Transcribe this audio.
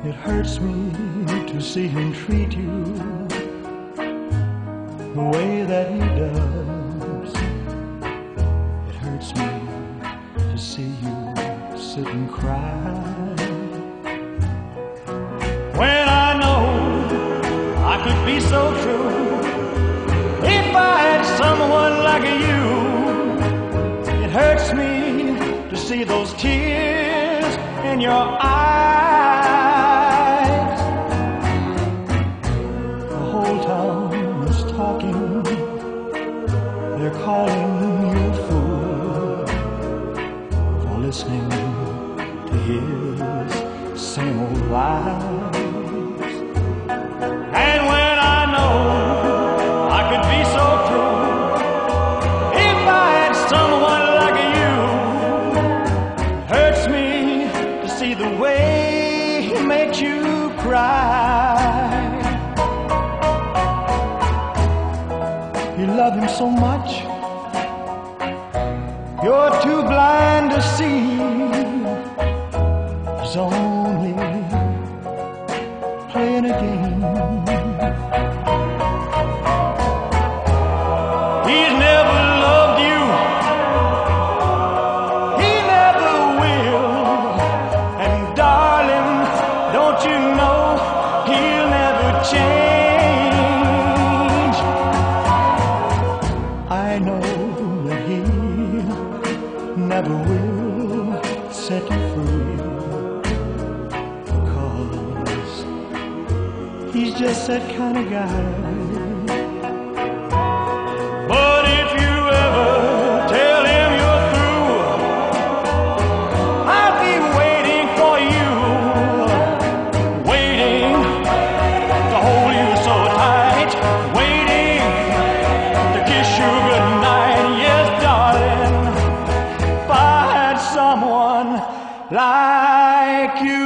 It hurts me to see him treat you the way that he does. It hurts me to see you sit and cry when I know I could be so true if I had someone like you. It hurts me to see those tears in your eyes. The whole town is talking. They're calling you a fool for listening to his same old lies. And when I know I could be so true if I had someone like you, it hurts me to see the way he makes you cry. You love him so much, you're too blind to see he's only playing a game. He's never loved you, he never will, and darling, don't you know he'll never change. I know that he never will set you free, because he's just that kind of guy. But if you ever tell him you're through, I'll be waiting for you, waiting to hold you so tight, waiting to kiss you goodnight. Yes, darling, if I had someone like you.